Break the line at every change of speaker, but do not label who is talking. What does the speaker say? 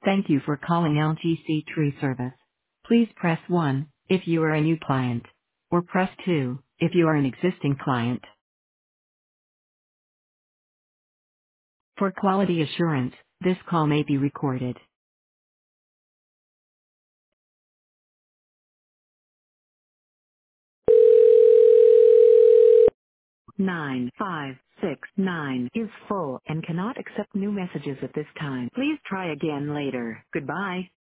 Thank you for calling LGC Tree Service. Please press 1 if you are a new client, or press 2 if you are an existing client. For quality assurance, this call may be recorded. 9569 is full and cannot accept new messages at this time. Please try again later. Goodbye.